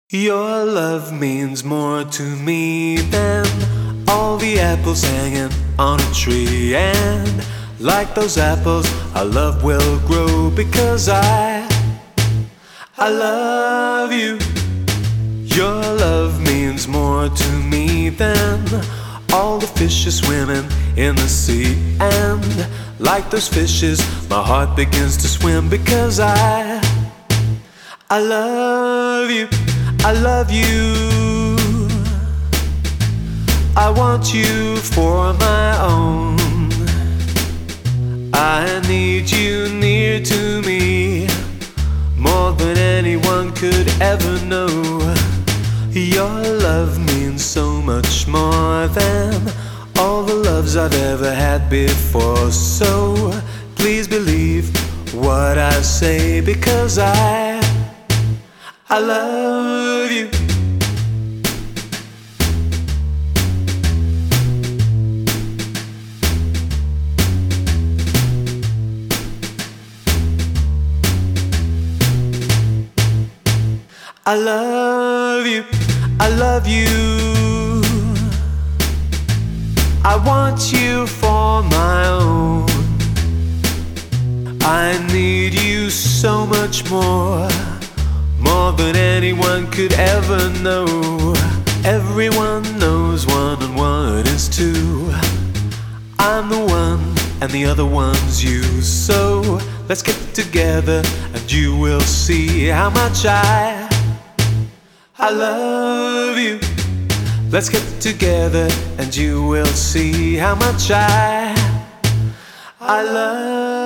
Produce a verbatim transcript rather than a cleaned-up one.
Your love means more to me than all the apples hanging on a tree. And like those apples, our love will grow because I, I love you. Your love means more to me than all the fishes swimming in the sea. And like those fishes, my heart begins to swim because I, I love you. I love you. I want you for my own. I need you near to me more than anyone could ever know. Your love means so much more than all the loves I've ever had before. So please believe what I say because I I love you. I love you. I love you. I want you for my own. I need you so much more, more than anyone could ever know. Everyone knows one and one is two. I'm the one and the other one's you. So let's get together and you will see how much I I love you. Let's get together and you will see how much I I love you.